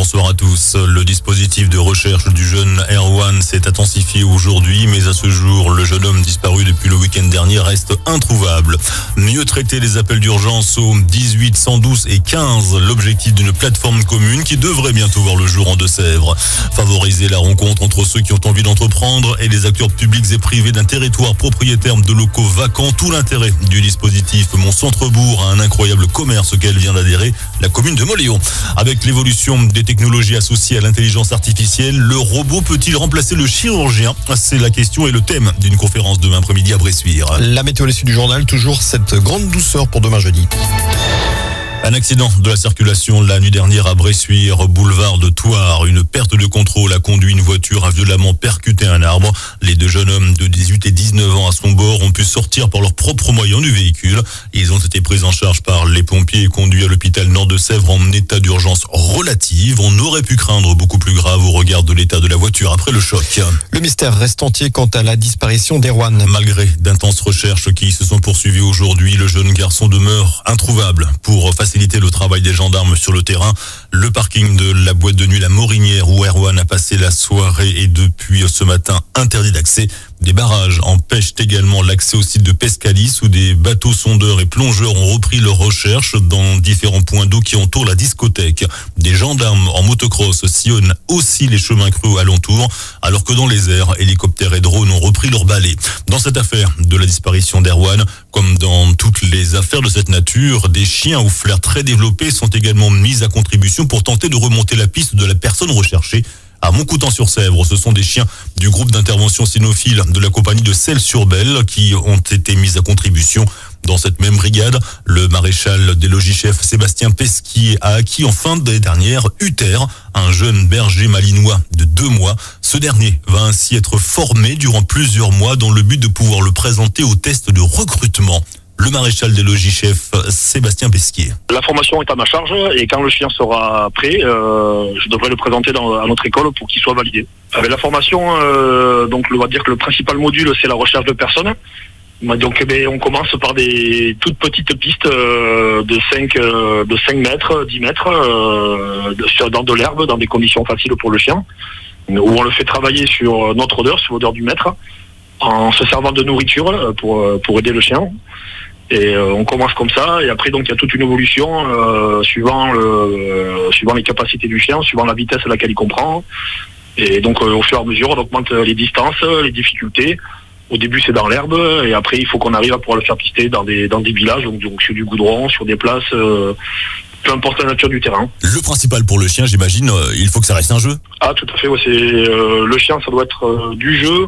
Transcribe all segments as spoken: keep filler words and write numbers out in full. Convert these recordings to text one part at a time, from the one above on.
bonsoir à tous. Le dispositif de recherche du jeune Erwan s'est intensifié aujourd'hui, mais à ce jour, le jeune homme disparu depuis le week-end dernier reste introuvable. Mieux traiter les appels d'urgence au dix-huit, cent douze et quinze, l'objectif d'une plateforme commune qui devrait bientôt voir le jour en Deux-Sèvres. Favoriser la rencontre entre ceux qui ont envie d'entreprendre et les acteurs publics et privés d'un territoire propriétaire de locaux vacants. Tout l'intérêt du dispositif Mon Centre-Bourg a un incroyable commerce auquel vient d'adhérer la commune de Mauléon. Avec l'évolution des technologies associées à l'intelligence artificielle, le robot peut-il remplacer le chirurgien? C'est la question et le thème d'une conférence demain après-midi à Bressuire. La météo à l'issue du journal, toujours cette grande douceur pour demain jeudi. Un accident de la circulation la nuit dernière à Bressuire, boulevard de Thouars. Une perte de contrôle a conduit une voiture à violemment percuter un arbre. Les deux jeunes hommes de dix-huit et dix-neuf ans à son bord ont pu sortir par leurs propres moyens du véhicule. Ils ont été pris en charge par les pompiers et conduits à l'hôpital Nord-de-Sèvres en état d'urgence relative. On aurait pu craindre beaucoup plus grave au regard de l'état de la voiture après le choc. Le mystère reste entier quant à la disparition d'Erwan. Malgré d'intenses recherches qui se sont poursuivies aujourd'hui, le jeune garçon demeure introuvable. Pour faciliter le travail des gendarmes sur le terrain, le parking de la boîte de nuit La Morinière où Erwan a passé la soirée est depuis ce matin interdit d'accès. Des barrages empêchent également l'accès au site de Pescalis où des bateaux sondeurs et plongeurs ont repris leurs recherches dans différents points d'eau qui entourent la discothèque. Des gendarmes en motocross sillonnent aussi les chemins creux alentours, alors que dans les airs, hélicoptères et drones ont repris leur balai. Dans cette affaire de la disparition d'Erwan, comme dans toutes les affaires de cette nature, des chiens au flair très développé sont également mis à contribution pour tenter de remonter la piste de la personne recherchée. À Montcoutan-sur-Sèvres, ce sont des chiens du groupe d'intervention cynophile de la compagnie de Celles-sur-Belle qui ont été mis à contribution. Dans cette même brigade, le maréchal des logis-chefs Sébastien Pesquier a acquis en fin d'année dernière Uther, un jeune berger malinois de deux mois. Ce dernier va ainsi être formé durant plusieurs mois dans le but de pouvoir le présenter au test de recrutement. Le maréchal des logis-chefs Sébastien Pesquier. La formation est à ma charge et quand le chien sera prêt, euh, je devrais le présenter dans, à notre école pour qu'il soit validé. Avec la formation, euh, donc on va dire que le principal module c'est la recherche de personnes. Donc eh bien, on commence par des toutes petites pistes euh, de cinq euh, de cinq mètres, dix mètres, euh, de, sur, dans de l'herbe, dans des conditions faciles pour le chien, où on le fait travailler sur notre odeur, sur l'odeur du maître, en se servant de nourriture pour, pour aider le chien. Et euh, on commence comme ça, et après donc il y a toute une évolution euh, suivant le, euh, suivant les capacités du chien, suivant la vitesse à laquelle il comprend. Et donc euh, au fur et à mesure on augmente les distances, les difficultés. Au début c'est dans l'herbe, et après il faut qu'on arrive à pouvoir le faire pister dans des dans des villages, donc, donc sur du goudron, sur des places, euh, peu importe la nature du terrain. Le principal pour le chien, j'imagine, euh, il faut que ça reste un jeu. Ah tout à fait, ouais, c'est euh, le chien, ça doit être euh, du jeu.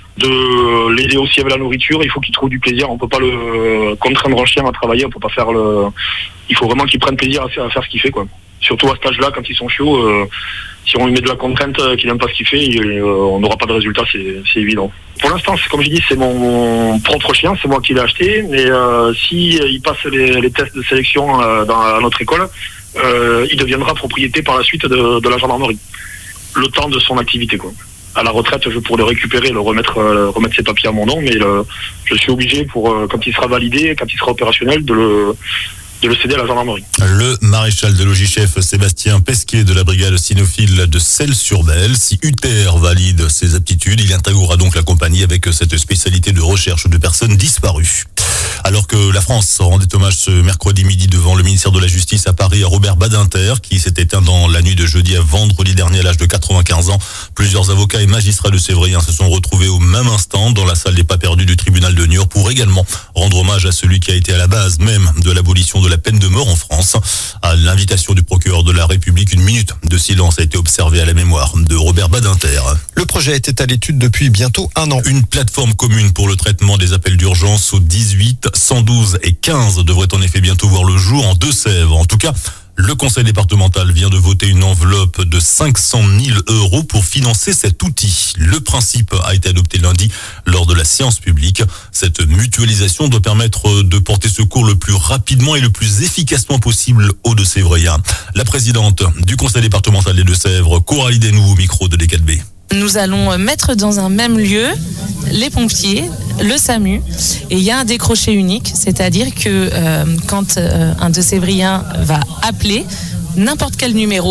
De l'aider aussi avec la nourriture, il faut qu'il trouve du plaisir, on peut pas le contraindre un chien à travailler, on peut pas faire le, il faut vraiment qu'il prenne plaisir à faire, à faire ce qu'il fait, quoi. Surtout à cet âge-là, quand ils sont chiots, euh, si on lui met de la contrainte, euh, qu'il n'aime pas ce qu'il fait, il, euh, on n'aura pas de résultat, c'est, c'est évident. Pour l'instant, c'est, comme je dis, c'est mon, mon propre chien, c'est moi qui l'ai acheté, mais euh, si euh, il passe les, les tests de sélection euh, dans à notre école, euh, il deviendra propriété par la suite de, de la gendarmerie. Le temps de son activité, quoi. À la retraite, je pourrais le récupérer, le remettre, euh, remettre ses papiers à mon nom, mais le, je suis obligé pour euh, quand il sera validé, quand il sera opérationnel, de le, de le céder à la gendarmerie. Le maréchal de logis-chef Sébastien Pesquier de la brigade cynophile de Celles-sur-Belle. Si Uther valide ses aptitudes, il intégrera donc la compagnie avec cette spécialité de recherche de personnes disparues. Alors que la France rendait hommage ce mercredi midi devant le ministère de la Justice à Paris à Robert Badinter, qui s'est éteint dans la nuit de jeudi à vendredi dernier à l'âge de quatre-vingt-quinze ans. Plusieurs avocats et magistrats de Sévrien se sont retrouvés au même instant dans la salle des pas perdus du tribunal de Niort pour également rendre hommage à celui qui a été à la base même de l'abolition de la peine de mort en France. À l'invitation du procureur de la République, une minute de silence a été observée à la mémoire de Robert Badinter. Le projet était à l'étude depuis bientôt un an. Une plateforme commune pour le traitement des appels d'urgence au dix-huit, cent douze et quinze devrait en effet bientôt voir le jour en Deux-Sèvres. En tout cas, le conseil départemental vient de voter une enveloppe de cinq cent mille euros pour financer cet outil. Le principe a été adopté lundi lors de la séance publique. Cette mutualisation doit permettre de porter secours le plus rapidement et le plus efficacement possible aux Deux-Sévriens. La présidente du conseil départemental des Deux-Sèvres, Coralie Desnoux, au micro de D quatre B. Nous allons mettre dans un même lieu les pompiers, le SAMU, et il y a un décroché unique, c'est-à-dire que euh, quand euh, un Deux-Sévrien va appeler n'importe quel numéro,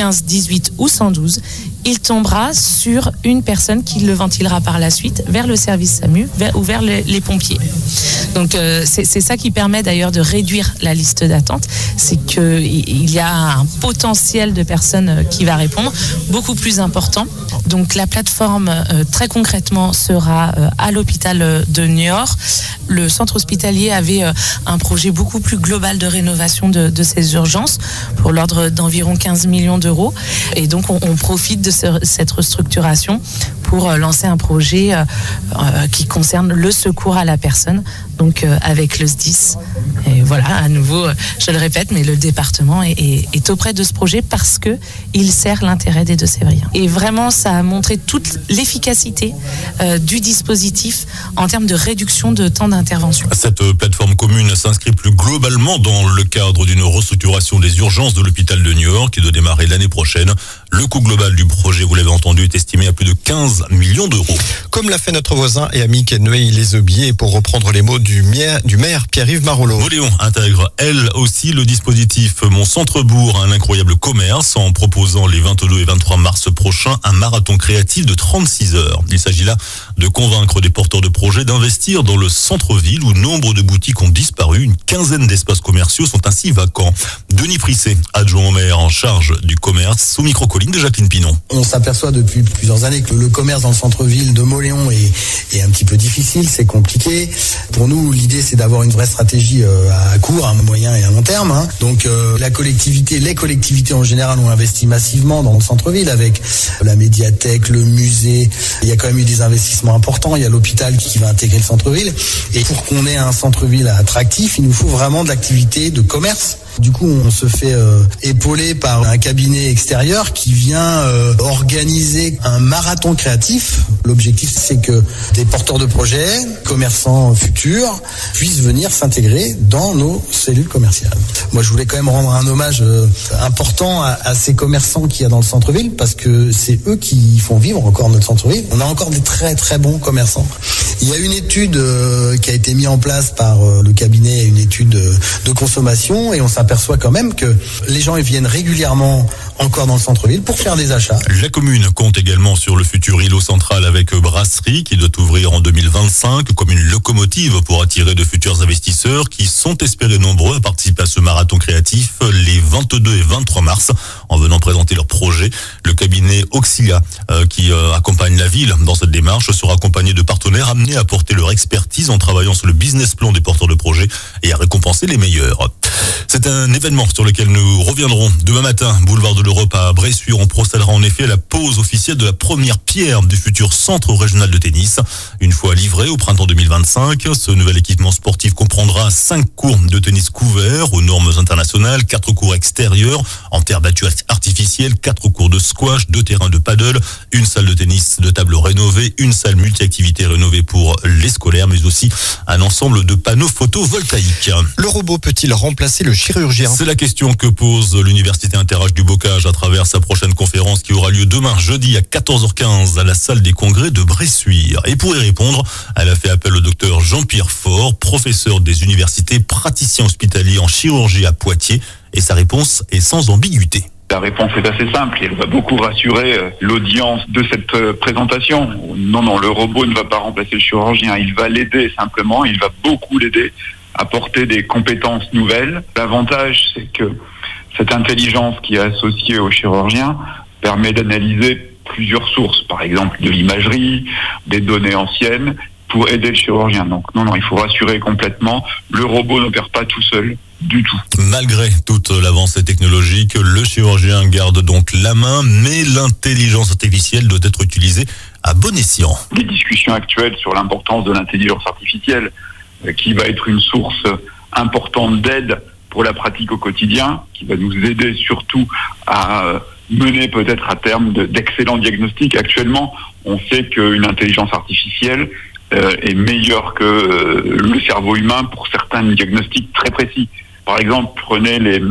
quinze, dix-huit ou cent douze, il tombera sur une personne qui le ventilera par la suite vers le service SAMU vers, ou vers les, les pompiers. Donc euh, c'est, c'est ça qui permet d'ailleurs de réduire la liste d'attente, c'est qu'il y a un potentiel de personnes qui va répondre beaucoup plus important. Donc la plateforme euh, très concrètement sera euh, à l'hôpital de Niort. Le centre hospitalier avait euh, un projet beaucoup plus global de rénovation de, de ces urgences pour l'ordre d'environ quinze millions d'euros. Et donc on, on profite de ce, cette restructuration pour euh, lancer un projet euh, euh, qui concerne le secours à la personne, donc euh, avec le S D I S. Et voilà, à nouveau, euh, je le répète, mais le département est, est, est auprès de ce projet parce que il sert l'intérêt des Deux-Sèvriens. Et vraiment, ça a montré toute l'efficacité euh, du dispositif en termes de réduction de temps d'intervention. Cette plateforme commune s'inscrit plus globalement dans le cadre d'une restructuration des urgences de l'hôpital de Niort qui doit démarrer l'année prochaine. Le coût global du projet, vous l'avez entendu, est estimé à plus de quinze millions d'euros. Comme l'a fait notre voisin et ami Quenneuil-les-Aubiers, pour reprendre les mots du maire, du maire Pierre-Yves Marolleau. Moléon intègre, elle aussi, le dispositif Mon Centre-Bourg, un incroyable commerce, en proposant les vingt-deux et vingt-trois mars prochains un marathon créatif de trente-six heures. Il s'agit là de convaincre des porteurs de projets d'investir dans le centre-ville où nombre de boutiques ont disparu. Une quinzaine d'espaces commerciaux sont ainsi vacants. Denis Frisset, adjoint au maire en charge du commerce, au micro-colline de Jacqueline Pinon. On s'aperçoit depuis plusieurs années que le commerce dans le centre-ville de Mauléon est, est un petit peu difficile, c'est compliqué. Pour nous, l'idée, c'est d'avoir une vraie stratégie à court, à moyen et à long terme. Hein. Donc, euh, la collectivité, les collectivités en général ont investi massivement dans le centre-ville avec la médiathèque, le musée. Il y a quand même eu des investissements importants. Il y a l'hôpital qui va intégrer le centre-ville. Et pour qu'on ait un centre-ville attractif, il nous faut vraiment de l'activité de commerce. Du coup, on se fait euh, épauler par un cabinet extérieur qui vient euh, organiser un marathon créatif. L'objectif, c'est que des porteurs de projets, commerçants futurs, puissent venir s'intégrer dans nos cellules commerciales. Moi, je voulais quand même rendre un hommage euh, important à, à ces commerçants qu'il y a dans le centre-ville, parce que c'est eux qui font vivre encore notre centre-ville. On a encore des très très bons commerçants. Il y a une étude euh, qui a été mise en place par euh, le cabinet, une étude euh, de consommation, et on s'aperçoit quand même que les gens ils viennent régulièrement encore dans le centre-ville pour faire des achats. La commune compte également sur le futur îlot central avec Brasserie qui doit ouvrir en deux mille vingt-cinq comme une locomotive pour attirer de futurs investisseurs qui sont espérés nombreux à participer à ce marathon créatif les vingt-deux et vingt-trois mars en venant présenter leur projet. Le cabinet Auxilia euh, qui euh, accompagne la ville dans cette démarche sera accompagné de partenaires amenés à apporter leur expertise en travaillant sur le business plan des porteurs de projets et à récompenser les meilleurs. C'est un événement sur lequel nous reviendrons demain matin. Boulevard de l'Europe à Bressuire. On procédera en effet à la pose officielle de la première pierre du futur centre régional de tennis. Une fois livré au printemps deux mille vingt-cinq, ce nouvel équipement sportif comprendra cinq cours de tennis couverts aux normes internationales, quatre cours extérieurs en terre battue artificielle, quatre cours de squash, deux terrains de paddle, une salle de tennis de table rénovée, une salle multi-activité rénovée pour les scolaires, mais aussi un ensemble de panneaux photovoltaïques. Le robot peut-il remplacer le chirurgien ? C'est la question que pose l'Université Inter-Âge du Bocage à travers sa prochaine conférence qui aura lieu demain jeudi à quatorze heures quinze à la salle des congrès de Bressuire. Et pour y répondre, elle a fait appel au docteur Jean-Pierre Faure, professeur des universités, praticien hospitalier en chirurgie à Poitiers. Et sa réponse est sans ambiguïté. La réponse est assez simple et elle va beaucoup rassurer l'audience de cette présentation. Non, non, le robot ne va pas remplacer le chirurgien, il va l'aider simplement, il va beaucoup l'aider à apporter des compétences nouvelles. L'avantage, c'est que cette intelligence qui est associée au chirurgien permet d'analyser plusieurs sources, par exemple de l'imagerie, des données anciennes, pour aider le chirurgien. Donc non, non, il faut rassurer complètement, le robot n'opère pas tout seul du tout. Malgré toute l'avancée technologique, le chirurgien garde donc la main, mais l'intelligence artificielle doit être utilisée à bon escient. Les discussions actuelles sur l'importance de l'intelligence artificielle, euh, qui va être une source importante d'aide pour la pratique au quotidien, qui va nous aider surtout à euh, mener peut-être à terme de, d'excellents diagnostics. Actuellement, on sait qu'une intelligence artificielle euh, est meilleure que euh, le cerveau humain pour certains diagnostics très précis. Par exemple, prenez les,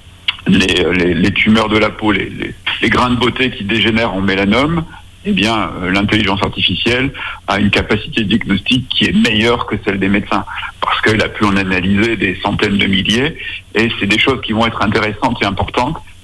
les, les, les tumeurs de la peau, les, les, les grains de beauté qui dégénèrent en mélanome. Eh bien, euh, l'intelligence artificielle a une capacité de diagnostic qui est meilleure que celle des médecins, parce qu'elle a pu en analyser des centaines de milliers, et c'est des choses qui vont être intéressantes et importantes.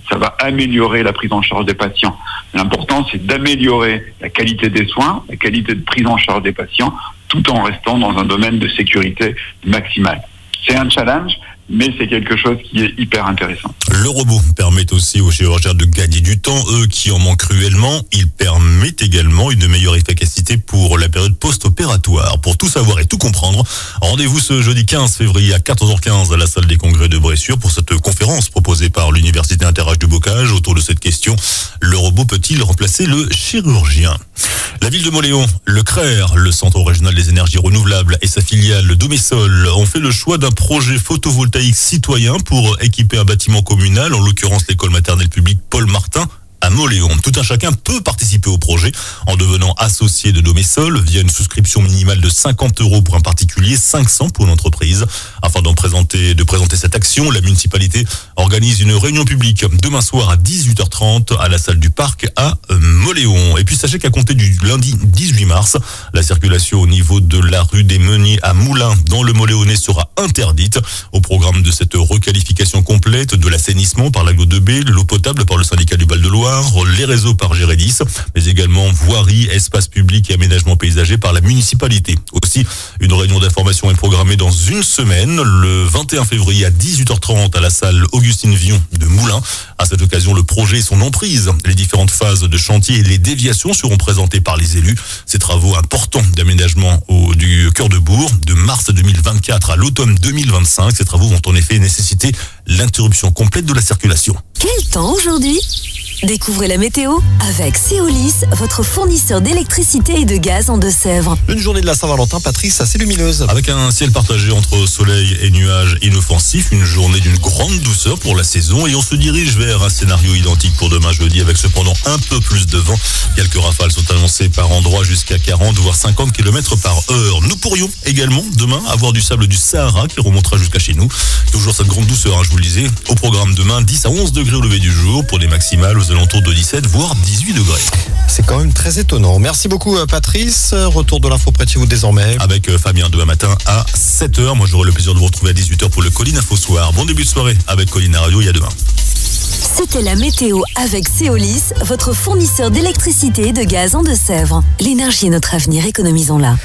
ça va améliorer la prise en charge des patients. L'important, c'est d'améliorer la qualité des soins, la qualité de prise en charge des patients, tout en restant dans un domaine de sécurité maximale. C'est un challenge, mais c'est quelque chose qui est hyper intéressant. Le robot permet aussi aux chirurgiens de gagner du temps, eux qui en manquent cruellement. Il permet également une meilleure efficacité pour la période post-opératoire. Pour tout savoir et tout comprendre, rendez-vous ce jeudi quinze février à quatorze heures quinze à la salle des congrès de Bressuire pour cette conférence proposée par l'Université Inter-Âge de Bocage autour de cette question. Le robot peut-il remplacer le chirurgien ? La ville de Mauléon, le C R E R, le Centre régional des énergies renouvelables, et sa filiale Domesol ont fait le choix d'un projet photovoltaïque citoyen pour équiper un bâtiment communal, en l'occurrence l'école maternelle publique Paul Martin à Mauléon. Tout un chacun peut participer au projet en devenant associé de Domesol via une souscription minimale de cinquante euros pour un particulier, cinq cents pour une entreprise. Afin d'en présenter, de présenter cette action, la municipalité organise une réunion publique demain soir à dix-huit heures trente à la salle du parc à Mauléon. Et puis sachez qu'à compter du lundi dix-huit mars, la circulation au niveau de la rue des Meuniers à Moulins dans le Mauléonnais sera interdite. Au programme de cette requalification complète de l'assainissement par l'Aglo deux B, l'eau potable par le syndicat du Val-de-Loire, les réseaux par Gérédis, mais également voirie, espace public et aménagement paysager par la municipalité. Aussi, une réunion d'information est programmée dans une semaine, le vingt et un février à dix-huit heures trente à la salle Augustine Vion de Moulins. À cette occasion, le projet et son emprise, les différentes phases de chantier et les déviations seront présentées par les élus. Ces travaux importants d'aménagement au, du cœur de bourg, de mars deux mille vingt-quatre à l'automne deux mille vingt-cinq, ces travaux vont en effet nécessiter l'interruption complète de la circulation. Quel temps aujourd'hui ? Découvrez la météo avec Céolis, votre fournisseur d'électricité et de gaz en Deux-Sèvres. Une journée de la Saint-Valentin, Patrice, assez lumineuse. Avec un ciel partagé entre soleil et nuages inoffensifs, une journée d'une grande douceur pour la saison et on se dirige vers un scénario identique pour demain jeudi avec cependant un peu plus de vent. Quelques rafales sont annoncées par endroits jusqu'à quarante voire cinquante kilomètres par heure. Nous pourrions également demain avoir du sable du Sahara qui remontera jusqu'à chez nous. Toujours cette grande douceur, hein, je vous le disais. Au programme demain, dix à onze degrés au lever du jour pour des maximales aux alentours de dix-sept voire dix-huit degrés. C'est quand même très étonnant. Merci beaucoup Patrice. Retour de l'info près de chez vous désormais. Avec Fabien demain matin à sept heures. Moi j'aurai le plaisir de vous retrouver à dix-huit heures pour le Colline Info Soir. Bon début de soirée avec Colline Radio, il y a demain. C'était la météo avec Céolis, votre fournisseur d'électricité et de gaz en Deux-Sèvres. L'énergie est notre avenir, économisons-la.